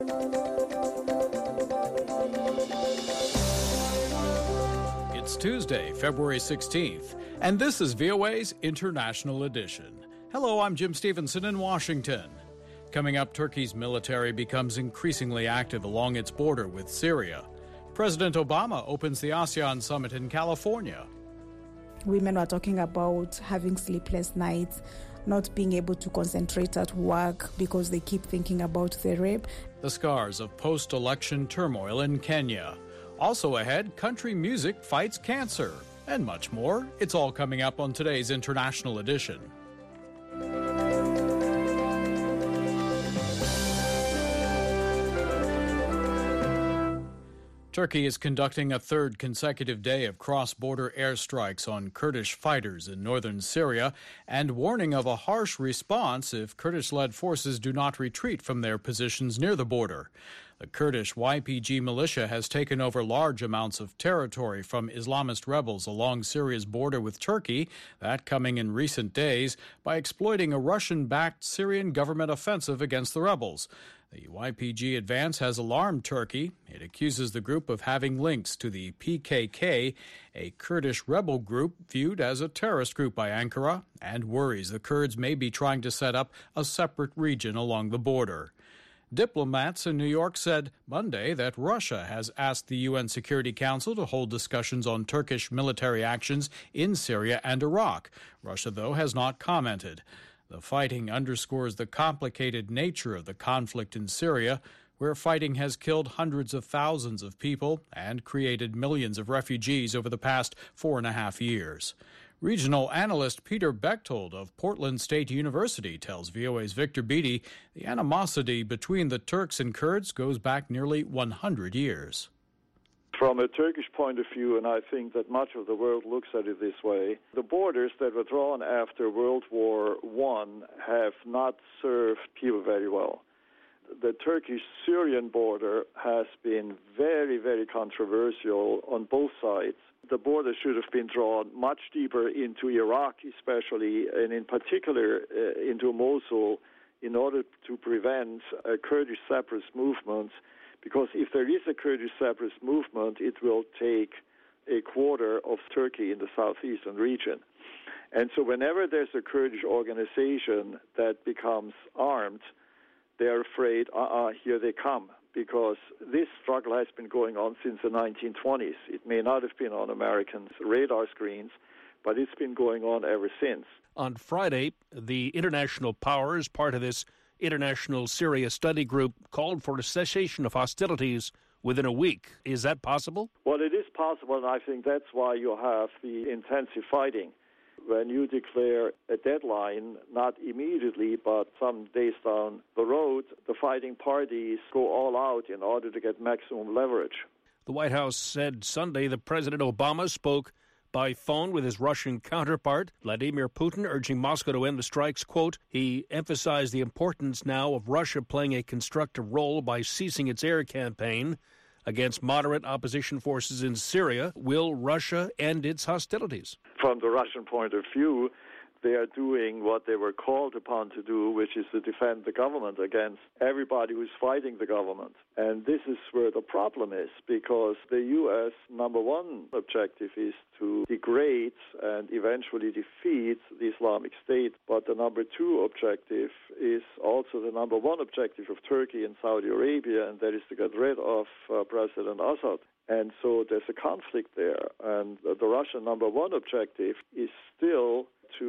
It's Tuesday, February 16th, and this is VOA's International Edition. Hello, I'm Jim Stevenson in Washington. Coming up, Turkey's military becomes increasingly active along its border with Syria. President Obama opens the ASEAN summit in California. Women are talking about having sleepless nights, not being able to concentrate at work because they keep thinking about the rape. The scars of post-election turmoil in Kenya. Also ahead, country music fights cancer, and much more. It's all coming up on today's International Edition. Turkey is conducting a third consecutive day of cross-border airstrikes on Kurdish fighters in northern Syria and warning of a harsh response if Kurdish-led forces do not retreat from their positions near the border. The Kurdish YPG militia has taken over large amounts of territory from Islamist rebels along Syria's border with Turkey, that coming in recent days by exploiting a Russian-backed Syrian government offensive against the rebels. The YPG advance has alarmed Turkey. It accuses the group of having links to the PKK, a Kurdish rebel group viewed as a terrorist group by Ankara, and worries the Kurds may be trying to set up a separate region along the border. Diplomats in New York said Monday that Russia has asked the UN Security Council to hold discussions on Turkish military actions in Syria and Iraq. Russia, though, has not commented. The fighting underscores the complicated nature of the conflict in Syria, where fighting has killed hundreds of thousands of people and created millions of refugees over the past 4.5 years. Regional analyst Peter Bechtold of Portland State University tells VOA's Victor Beattie the animosity between the Turks and Kurds goes back nearly 100 years. From a Turkish point of view, and I think that much of the world looks at it this way, the borders that were drawn after World War I have not served people very well. The Turkish-Syrian border has been very, very controversial on both sides. The border should have been drawn much deeper into Iraq especially, and in particular into Mosul, in order to prevent a Kurdish separatist movement. Because if there is a Kurdish separatist movement, it will take a quarter of Turkey in the southeastern region. And so whenever there's a Kurdish organization that becomes armed, they're afraid, here they come, because this struggle has been going on since the 1920s. It may not have been on Americans' radar screens, but it's been going on ever since. On Friday, the international powers, part of this International Syria Study Group, called for a cessation of hostilities within a week. Is that possible? Well, it is possible, and I think that's why you have the intensive fighting. When you declare a deadline, not immediately, but some days down the road, the fighting parties go all out in order to get maximum leverage. The White House said Sunday that President Obama spoke by phone with his Russian counterpart, Vladimir Putin, urging Moscow to end the strikes. Quote, he emphasized the importance now of Russia playing a constructive role by ceasing its air campaign against moderate opposition forces in Syria. Will Russia end its hostilities? From the Russian point of view, they are doing what they were called upon to do, which is to defend the government against everybody who's fighting the government. And this is where the problem is, because the U.S. number one objective is to degrade and eventually defeat the Islamic State. But the number two objective is also the number one objective of Turkey and Saudi Arabia, and that is to get rid of President Assad. And so there's a conflict there. And the Russian number one objective is still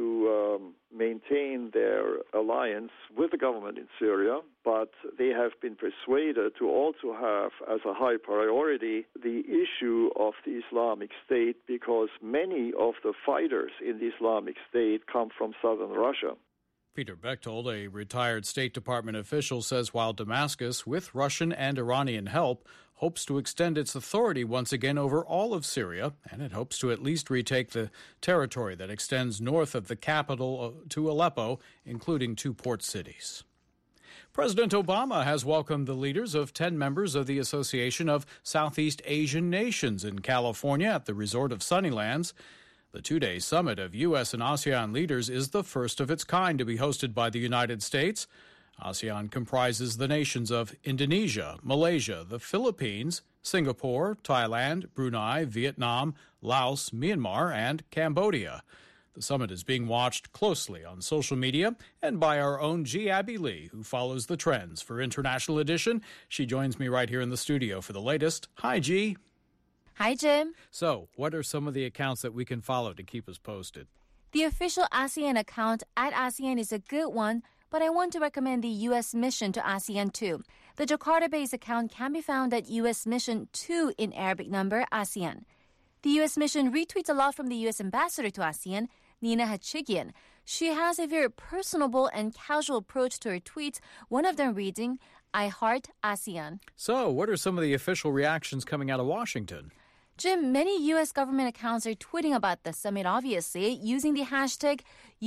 to maintain their alliance with the government in Syria, but they have been persuaded to also have as a high priority the issue of the Islamic State, because many of the fighters in the Islamic State come from southern Russia. Peter Bechtold, a retired State Department official, says while Damascus, with Russian and Iranian help, hopes to extend its authority once again over all of Syria, and it hopes to at least retake the territory that extends north of the capital to Aleppo, including 2 port cities. President Obama has welcomed the leaders of 10 members of the Association of Southeast Asian Nations in California at the resort of Sunnylands. The 2-day summit of U.S. and ASEAN leaders is the first of its kind to be hosted by the United States. ASEAN comprises the nations of Indonesia, Malaysia, the Philippines, Singapore, Thailand, Brunei, Vietnam, Laos, Myanmar, and Cambodia. The summit is being watched closely on social media and by our own G. Abby Lee, who follows the trends for International Edition. She joins me right here in the studio for the latest. Hi, G. Hi, Jim. So, what are some of the accounts that we can follow to keep us posted? The official ASEAN account @ASEAN is a good one, but I want to recommend the U.S. mission to ASEAN too. The Jakarta-based account can be found at U.S. Mission 2 in Arabic number, ASEAN. The U.S. mission retweets a lot from the U.S. ambassador to ASEAN, Nina Hachigian. She has a very personable and casual approach to her tweets, one of them reading, "I heart ASEAN." So, what are some of the official reactions coming out of Washington? Jim, many U.S. government accounts are tweeting about the summit, obviously, using the hashtag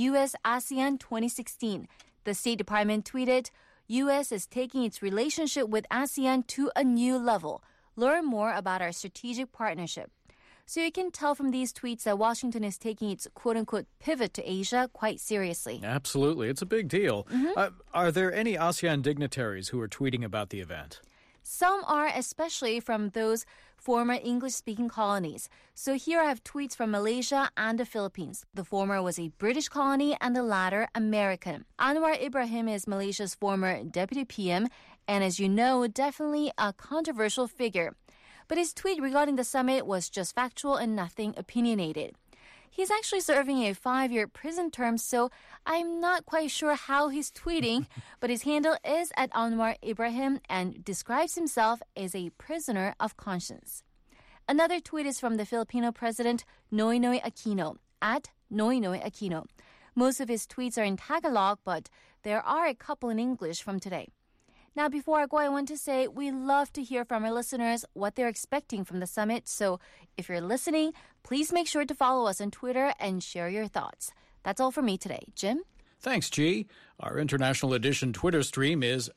US-ASEAN 2016. The State Department tweeted, U.S. is taking its relationship with ASEAN to a new level. Learn more about our strategic partnership. So you can tell from these tweets that Washington is taking its quote-unquote pivot to Asia quite seriously. Absolutely. It's a big deal. Are there any ASEAN dignitaries who are tweeting about the event? Some are, especially from those former English-speaking colonies. So here I have tweets from Malaysia and the Philippines. The former was a British colony and the latter American. Anwar Ibrahim is Malaysia's former deputy PM and, as you know, definitely a controversial figure. But his tweet regarding the summit was just factual and nothing opinionated. He's actually serving a 5-year prison term, so I'm not quite sure how he's tweeting, but his handle is @Anwar Ibrahim and describes himself as a prisoner of conscience. Another tweet is from the Filipino president, Noynoy Aquino, @Noynoy Aquino. Most of his tweets are in Tagalog, but there are a couple in English from today. Now, before I go, I want to say we love to hear from our listeners what they're expecting from the summit. So if you're listening, please make sure to follow us on Twitter and share your thoughts. That's all for me today. Jim? Thanks, G. Our International Edition Twitter stream is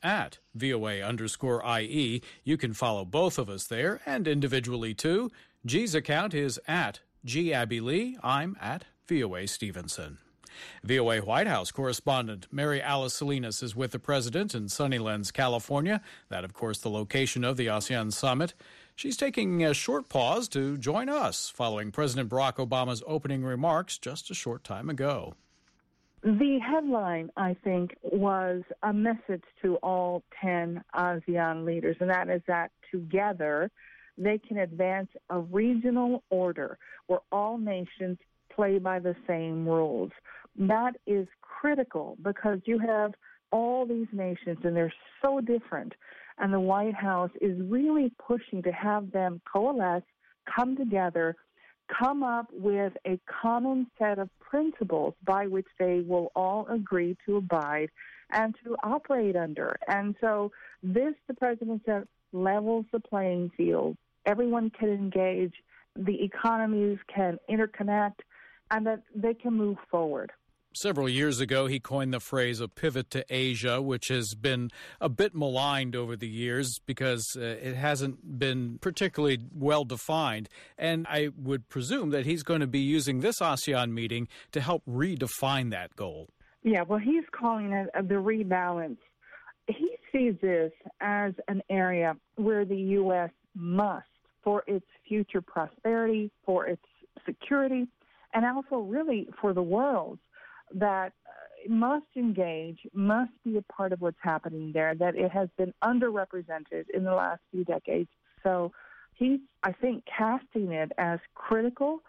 @VOA_IE. You can follow both of us there and individually too. G's account is @GAbbyLee. I'm @VOA Stevenson. VOA White House correspondent Mary Alice Salinas is with the president in Sunnylands, California. That, of course, the location of the ASEAN summit. She's taking a short pause to join us following President Barack Obama's opening remarks just a short time ago. The headline, I think, was a message to all 10 ASEAN leaders, and that is that together they can advance a regional order where all nations play by the same rules. That is critical because you have all these nations and they're so different. And the White House is really pushing to have them coalesce, come together, come up with a common set of principles by which they will all agree to abide and to operate under. And so this, the president said, levels the playing field. Everyone can engage. The economies can interconnect and that they can move forward. Several years ago, he coined the phrase a pivot to Asia, which has been a bit maligned over the years because it hasn't been particularly well defined. And I would presume that he's going to be using this ASEAN meeting to help redefine that goal. Yeah, well, he's calling it the rebalance. He sees this as an area where the U.S. must, for its future prosperity, for its security, and also really for the world, that must engage, must be a part of what's happening there, that it has been underrepresented in the last few decades. So he's, I think, casting it as critical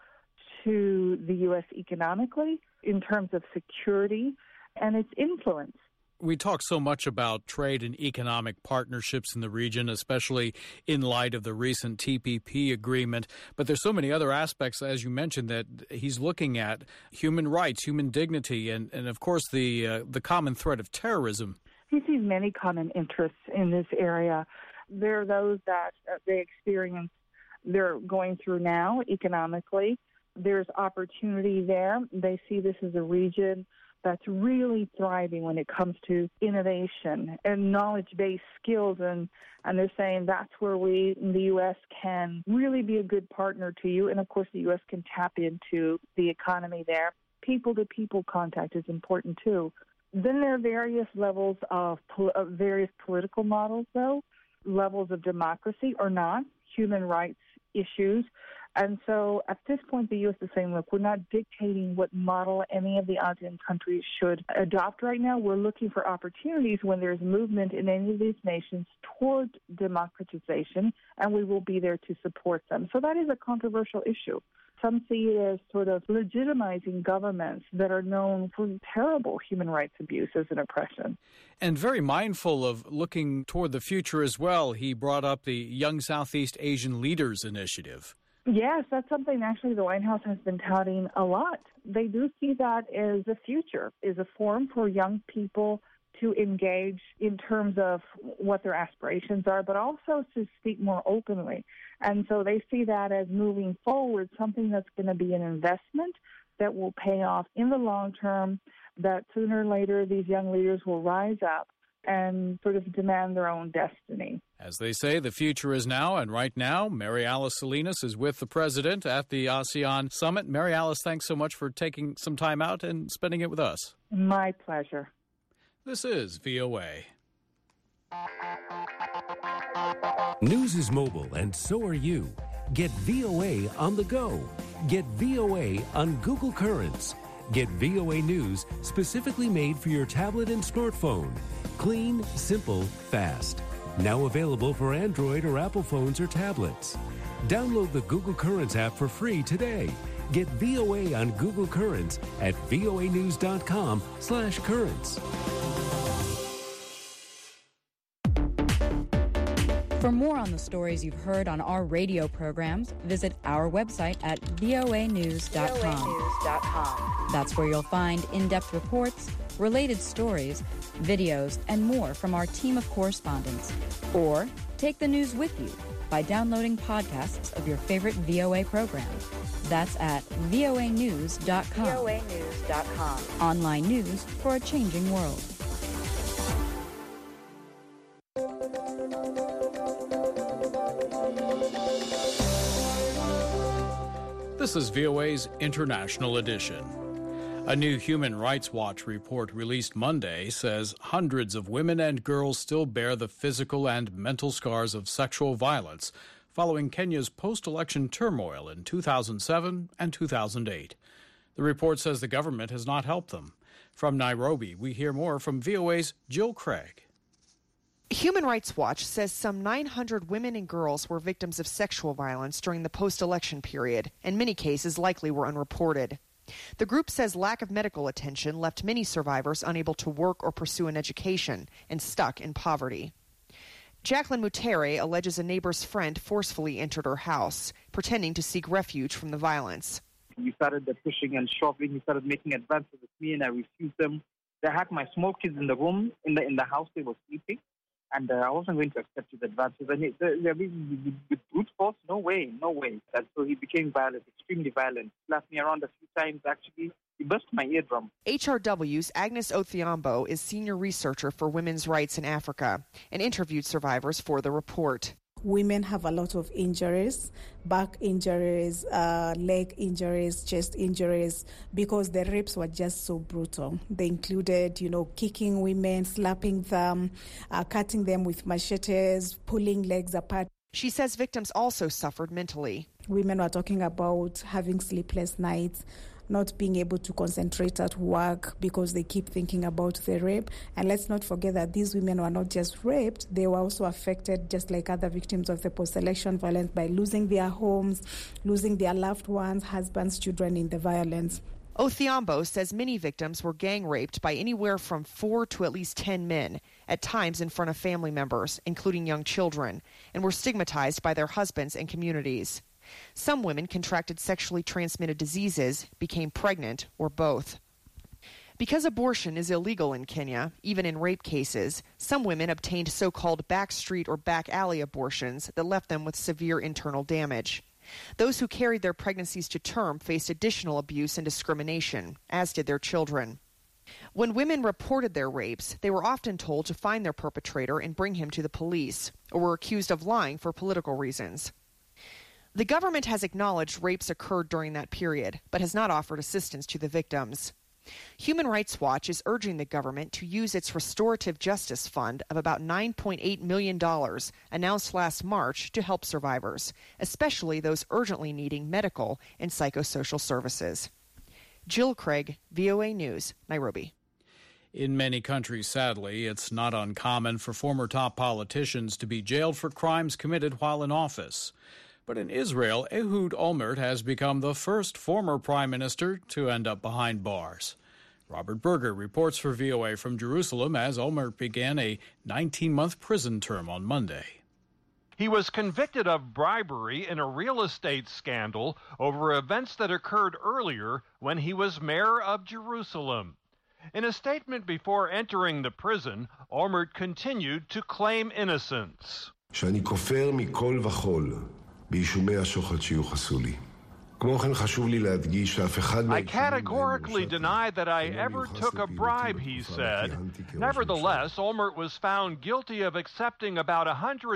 to the U.S. economically in terms of security and its influence. We talk so much about trade and economic partnerships in the region, especially in light of the recent TPP agreement. But there's so many other aspects, as you mentioned, that he's looking at: human rights, human dignity, and of course, the common threat of terrorism. He sees many common interests in this area. There are those that they experience, they're going through now economically. There's opportunity there. They see this as a region that's really thriving when it comes to innovation and knowledge-based skills. And they're saying that's where we in the U.S. can really be a good partner to you. And, of course, the U.S. can tap into the economy there. People-to-people contact is important, too. Then there are various levels of various political models, though, levels of democracy or not, human rights issues. And so at this point, the U.S. is saying, look, we're not dictating what model any of the ASEAN countries should adopt right now. We're looking for opportunities when there's movement in any of these nations toward democratization, and we will be there to support them. So that is a controversial issue. Some see it as sort of legitimizing governments that are known for terrible human rights abuses and oppression. And very mindful of looking toward the future as well, he brought up the Young Southeast Asian Leaders Initiative. Yes, that's something actually the White House has been touting a lot. They do see that as the future, is a forum for young people to engage in terms of what their aspirations are, but also to speak more openly. And so they see that as moving forward, something that's going to be an investment that will pay off in the long term, that sooner or later these young leaders will rise up and sort of demand their own destiny. As they say, the future is now, and right now, Mary Alice Salinas is with the president at the ASEAN Summit. Mary Alice, thanks so much for taking some time out and spending it with us. My pleasure. This is VOA. News is mobile, and so are you. Get VOA on the go. Get VOA on Google Currents. Get VOA News specifically made for your tablet and smartphone. Clean, simple, fast. Now available for Android or Apple phones or tablets. Download the Google Currents app for free today. Get VOA on Google Currents at voanews.com/currents. For more on the stories you've heard on our radio programs, visit our website at voanews.com. That's where you'll find in-depth reports, related stories, videos, and more from our team of correspondents. Or take the news with you by downloading podcasts of your favorite VOA program. That's at voanews.com. voanews.com. Online news for a changing world. This is VOA's International Edition. A new Human Rights Watch report released Monday says hundreds of women and girls still bear the physical and mental scars of sexual violence following Kenya's post-election turmoil in 2007 and 2008. The report says the government has not helped them. From Nairobi, we hear more from VOA's Jill Craig. Human Rights Watch says some 900 women and girls were victims of sexual violence during the post-election period, and many cases likely were unreported. The group says lack of medical attention left many survivors unable to work or pursue an education and stuck in poverty. Jacqueline Mutere alleges a neighbor's friend forcefully entered her house, pretending to seek refuge from the violence. He started pushing and shoving. He started making advances with me, and I refused them. They had my small kids in the room, in the house they were sleeping. And I wasn't going to accept his advances. And with brute force, no way. And so he became violent, extremely violent. Slapped me around a few times, actually. He burst my eardrum. HRW's Agnes Othiambo is senior researcher for women's rights in Africa and interviewed survivors for the report. Women have a lot of injuries, back injuries, leg injuries, chest injuries, because the rapes were just so brutal. They included, kicking women, slapping them, cutting them with machetes, pulling legs apart. She says victims also suffered mentally. Women were talking about having sleepless nights, not being able to concentrate at work because they keep thinking about the rape. And let's not forget that these women were not just raped, they were also affected, just like other victims of the post-election violence, by losing their homes, losing their loved ones, husbands, children in the violence. Othiambo says many victims were gang raped by anywhere from 4 to at least 10 men, at times in front of family members, including young children, and were stigmatized by their husbands and communities. Some women contracted sexually transmitted diseases, became pregnant, or both. Because abortion is illegal in Kenya, even in rape cases, some women obtained so-called backstreet or back alley abortions that left them with severe internal damage. Those who carried their pregnancies to term faced additional abuse and discrimination, as did their children. When women reported their rapes, they were often told to find their perpetrator and bring him to the police, or were accused of lying for political reasons. The government has acknowledged rapes occurred during that period, but has not offered assistance to the victims. Human Rights Watch is urging the government to use its restorative justice fund of about $9.8 million announced last March to help survivors, especially those urgently needing medical and psychosocial services. Jill Craig, VOA News, Nairobi. In many countries, sadly, it's not uncommon for former top politicians to be jailed for crimes committed while in office. But in Israel, Ehud Olmert has become the first former prime minister to end up behind bars. Robert Berger reports for VOA from Jerusalem as Olmert began a 19-month prison term on Monday. He was convicted of bribery in a real estate scandal over events that occurred earlier when he was mayor of Jerusalem. In a statement before entering the prison, Olmert continued to claim innocence. שאני כופר מכל וכל באישומי השוחד שיוחסו לי. כמו כן חשוב לי להדגיש שאף אחד I categorically deny that I ever took a bribe, he said. Nevertheless, Olmert was found guilty of accepting about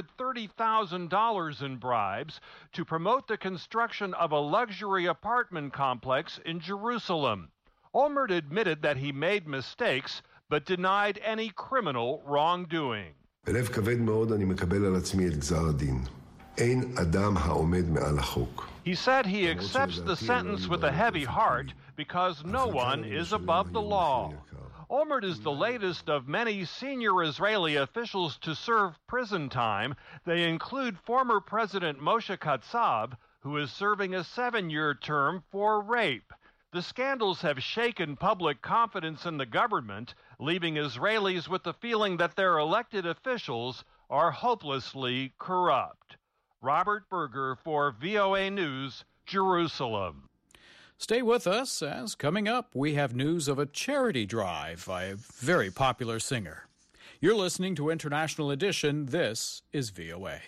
$130,000 in bribes to promote the construction of a luxury apartment complex in Jerusalem. Olmert admitted that he made mistakes, but denied any criminal wrongdoing. בלב כבד מאוד אני מקבל על עצמי את גזר הדין. אין אדם העומד מעל החוק. He said he accepts the sentence with a heavy heart because no one is above the law. Olmert is the latest of many senior Israeli officials to serve prison time. They include former President Moshe Katsav, who is serving a 7-year term for rape. The scandals have shaken public confidence in the government, leaving Israelis with the feeling that their elected officials are hopelessly corrupt. Robert Berger for VOA News, Jerusalem. Stay with us, as coming up, we have news of a charity drive by a very popular singer. You're listening to International Edition. This is VOA.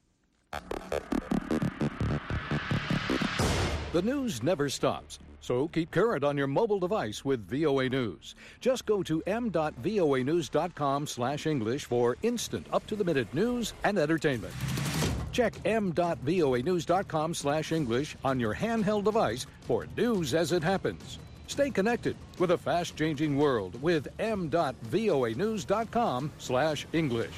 The news never stops, so keep current on your mobile device with VOA News. Just go to m.voanews.com/English for instant, up-to-the-minute news and entertainment. Check m.voanews.com/English on your handheld device for news as it happens. Stay connected with a fast-changing world with m.voanews.com/English.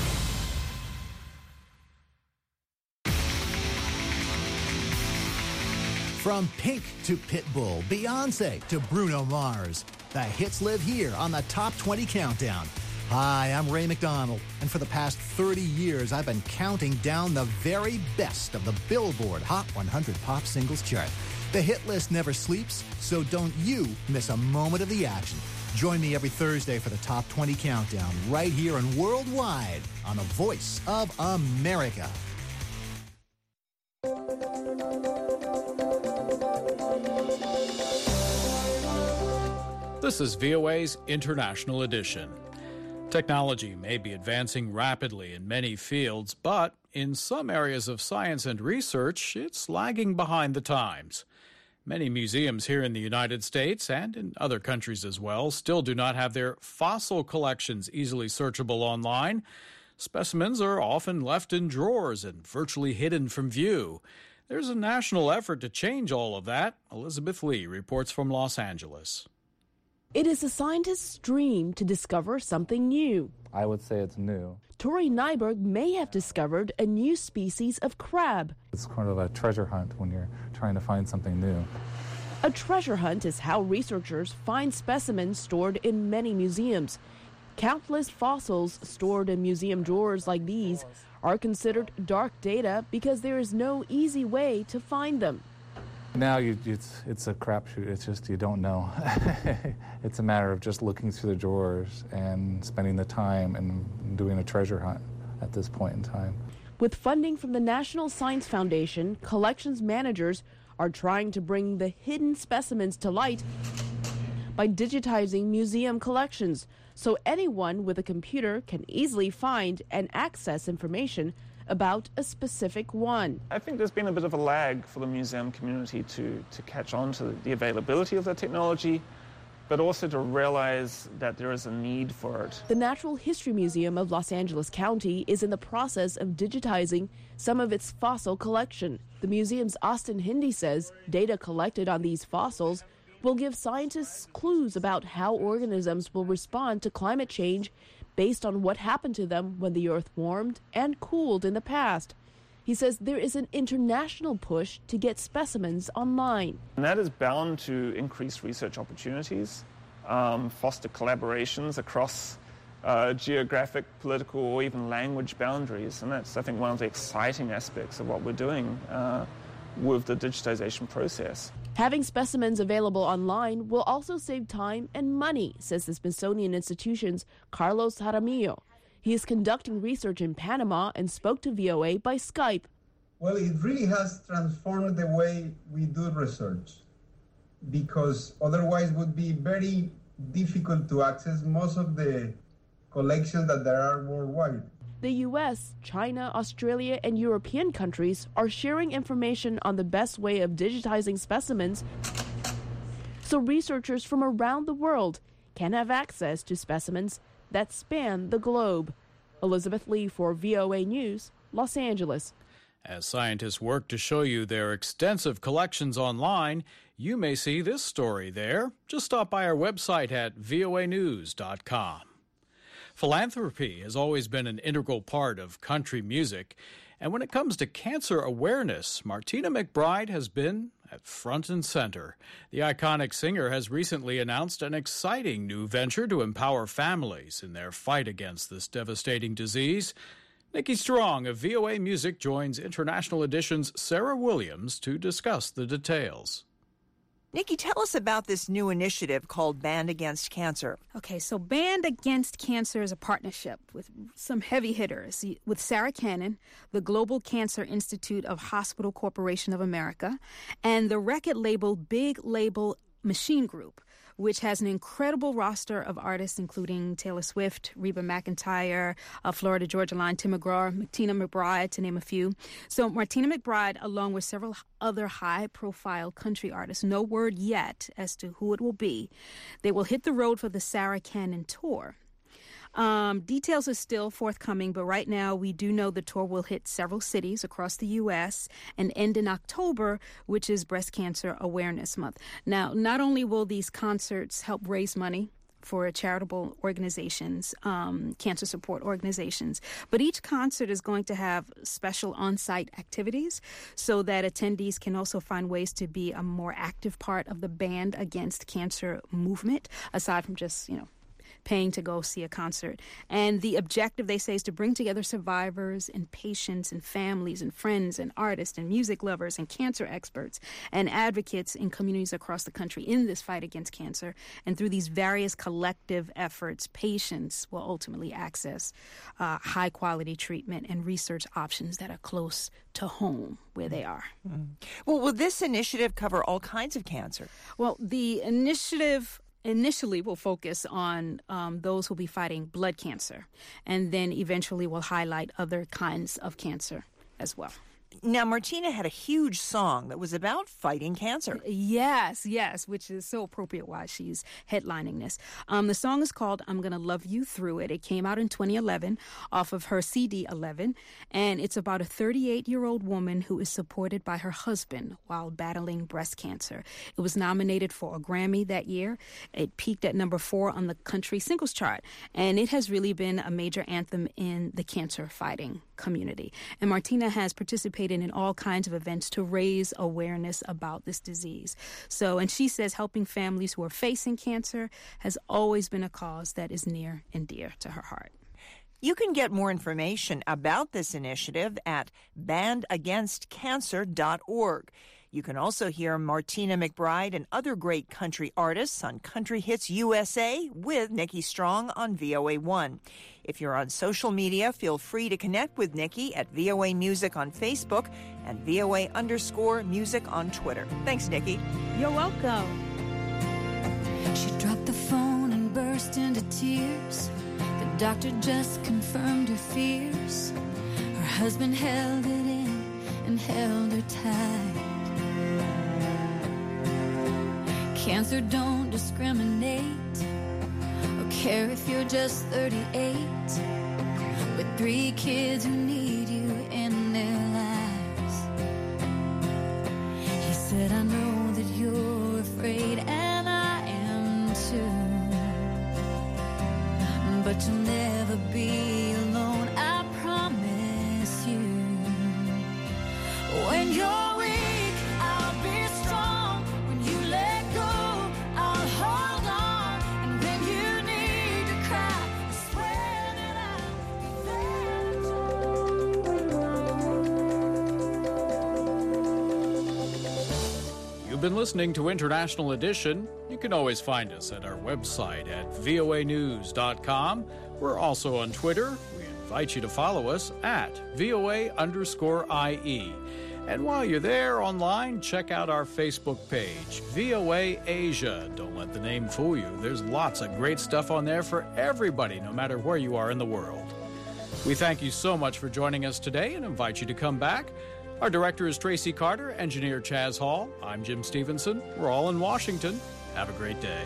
From Pink to Pitbull, Beyonce to Bruno Mars, the hits live here on the Top 20 Countdown. Hi, I'm Ray McDonald, and for the past 30 years, I've been counting down the very best of the Billboard Hot 100 Pop Singles chart. The hit list never sleeps, so don't you miss a moment of the action. Join me every Thursday for the Top 20 Countdown, right here and worldwide on the Voice of America. This is VOA's International Edition. Technology may be advancing rapidly in many fields, but in some areas of science and research, it's lagging behind the times. Many museums here in the United States and in other countries as well still do not have their fossil collections easily searchable online. Specimens are often left in drawers and virtually hidden from view. There's a national effort to change all of that. Elizabeth Lee reports from Los Angeles. It is a scientist's dream to discover something new. I would say it's new. Tori Nyberg may have discovered a new species of crab. It's kind of a treasure hunt when you're trying to find something new. A treasure hunt is how researchers find specimens stored in many museums. Countless fossils stored in museum drawers like these are considered dark data because there is no easy way to find them. Now it's a crapshoot. It's just you don't know. It's a matter of just looking through the drawers and spending the time and doing a treasure hunt at this point in time. With funding from the National Science Foundation, collections managers are trying to bring the hidden specimens to light by digitizing museum collections, so anyone with a computer can easily find and access information about a specific one. I think there's been a bit of a lag for the museum community to catch on to the availability of the technology, but also to realize that there is a need for it. The Natural History Museum of Los Angeles County is in the process of digitizing some of its fossil collection. The museum's Austin Hindi says data collected on these fossils will give scientists clues about how organisms will respond to climate change based on what happened to them when the Earth warmed and cooled in the past. He says there is an international push to get specimens online. And that is bound to increase research opportunities, foster collaborations across geographic, political, or even language boundaries. And that's, I think, one of the exciting aspects of what we're doing with the digitization process. Having specimens available online will also save time and money, says the Smithsonian Institution's Carlos Jaramillo. He is conducting research in Panama and spoke to VOA by Skype. Well, it really has transformed the way we do research, because otherwise it would be very difficult to access most of the collections that there are worldwide. The U.S., China, Australia, and European countries are sharing information on the best way of digitizing specimens, so researchers from around the world can have access to specimens that span the globe. Elizabeth Lee for VOA News, Los Angeles. As scientists work to show you their extensive collections online, you may see this story there. Just stop by our website at voanews.com. Philanthropy has always been an integral part of country music, and when it comes to cancer awareness, Martina McBride has been at front and center. The iconic singer has recently announced an exciting new venture to empower families in their fight against this devastating disease. Nikki Strong of VOA Music joins International Edition's Sarah Williams to discuss the details. Nikki, tell us about this new initiative called Band Against Cancer. Okay, so Band Against Cancer is a partnership with some heavy hitters, with Sarah Cannon, the Global Cancer Institute of Hospital Corporation of America, and the record label Big Label Machine Group, which has an incredible roster of artists, including Taylor Swift, Reba McEntire, Florida Georgia Line, Tim McGraw, Martina McBride, to name a few. So Martina McBride, along with several other high-profile country artists, no word yet as to who it will be, they will hit the road for the Sarah Cannon Tour. Details are still forthcoming, but right now we do know the tour will hit several cities across the U.S. and end in October, which is Breast Cancer Awareness Month. Now, not only will these concerts help raise money for charitable organizations, cancer support organizations, but each concert is going to have special on-site activities so that attendees can also find ways to be a more active part of the Band Against Cancer movement, aside from just, paying to go see a concert. And the objective, they say, is to bring together survivors and patients and families and friends and artists and music lovers and cancer experts and advocates in communities across the country in this fight against cancer. And through these various collective efforts, patients will ultimately access high-quality treatment and research options that are close to home where they are. Well, will this initiative cover all kinds of cancer? Well, the initiative initially will focus on those who will be fighting blood cancer, and then eventually will highlight other kinds of cancer as well. Now, Martina had a huge song that was about fighting cancer. Yes, which is so appropriate why she's headlining this. The song is called I'm Gonna Love You Through It. It came out in 2011 off of her CD 11, and it's about a 38-year-old woman who is supported by her husband while battling breast cancer. It was nominated for a Grammy that year. It peaked at number 4 on the country singles chart, and it has really been a major anthem in the cancer fighting community. And Martina has participated in all kinds of events to raise awareness about this disease. And she says helping families who are facing cancer has always been a cause that is near and dear to her heart. You can get more information about this initiative at bandagainstcancer.org. You can also hear Martina McBride and other great country artists on Country Hits USA with Nikki Strong on VOA1. If you're on social media, feel free to connect with Nikki at VOA Music on Facebook and VOA_music on Twitter. Thanks, Nikki. You're welcome. She dropped the phone and burst into tears. The doctor just confirmed her fears. Her husband held it in and held her tight. Cancer don't discriminate or care if you're just 38, with 3 kids who need you in their lives. He said, I know that you're afraid, and When you're weak, I'll be strong. When you let go, I'll hold on. And when you need to cry, I swear that You've been listening to International Edition. You can always find us at our website at voanews.com. We're also on Twitter. We invite you to follow us at VOA_IE. And while you're there online, check out our Facebook page, VOA Asia. Don't let the name fool you. There's lots of great stuff on there for everybody, no matter where you are in the world. We thank you so much for joining us today and invite you to come back. Our director is Tracy Carter, engineer Chaz Hall. I'm Jim Stevenson. We're all in Washington. Have a great day.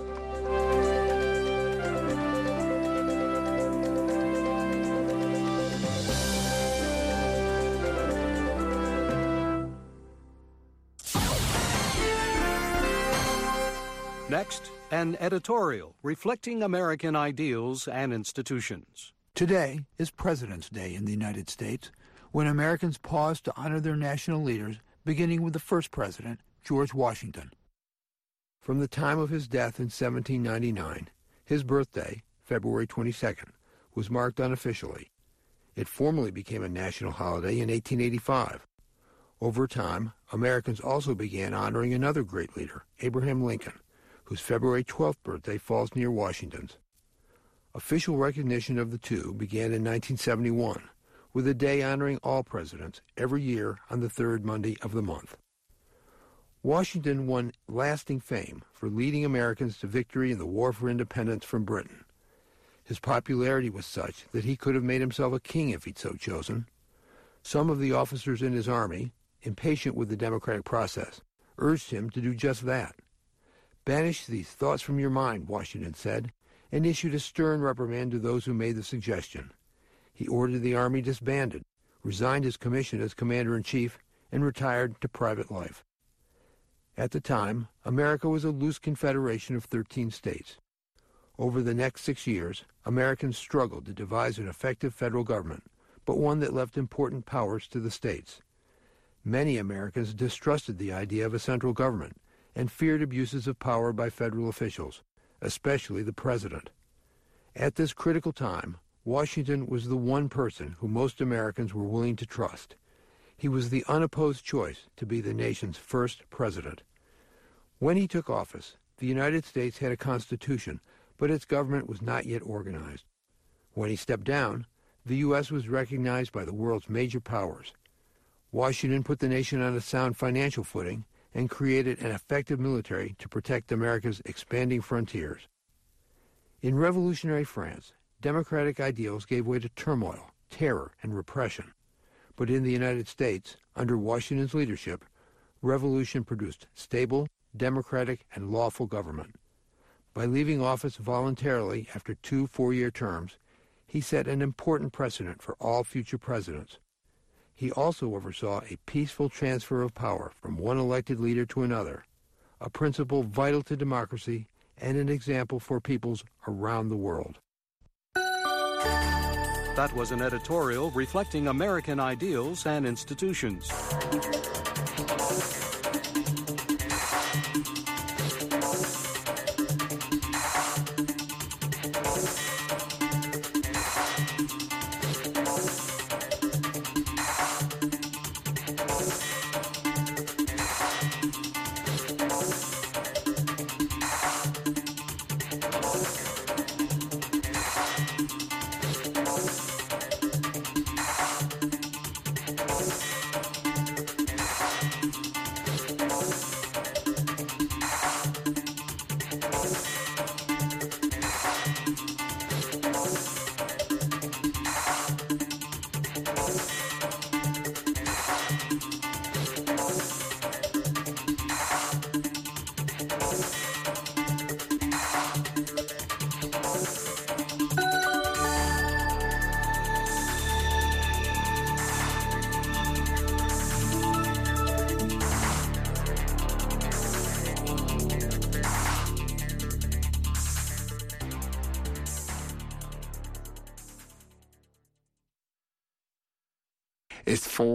Next, an editorial reflecting American ideals and institutions. Today is President's Day in the United States, when Americans pause to honor their national leaders, beginning with the first president, George Washington. From the time of his death in 1799, his birthday, February 22nd, was marked unofficially. It formally became a national holiday in 1885. Over time, Americans also began honoring another great leader, Abraham Lincoln, whose February 12th birthday falls near Washington's. Official recognition of the two began in 1971, with a day honoring all presidents every year on the third Monday of the month. Washington won lasting fame for leading Americans to victory in the War for Independence from Britain. His popularity was such that he could have made himself a king if he'd so chosen. Some of the officers in his army, impatient with the democratic process, urged him to do just that. "Banish these thoughts from your mind," Washington said, and issued a stern reprimand to those who made the suggestion. He ordered the army disbanded, resigned his commission as commander-in-chief, and retired to private life. At the time, America was a loose confederation of 13 states. Over the next 6 years, Americans struggled to devise an effective federal government, but one that left important powers to the states. Many Americans distrusted the idea of a central government and feared abuses of power by federal officials, especially the president. At this critical time, Washington was the one person who most Americans were willing to trust. He was the unopposed choice to be the nation's first president. When he took office, the United States had a constitution, but its government was not yet organized. When he stepped down, the U.S. was recognized by the world's major powers. Washington put the nation on a sound financial footing and created an effective military to protect America's expanding frontiers. In revolutionary France, democratic ideals gave way to turmoil, terror, and repression. But in the United States, under Washington's leadership, revolution produced stable, democratic, and lawful government. By leaving office voluntarily after 2 four-year terms, he set an important precedent for all future presidents. He also oversaw a peaceful transfer of power from one elected leader to another, a principle vital to democracy and an example for peoples around the world. That was an editorial reflecting American ideals and institutions. It's 4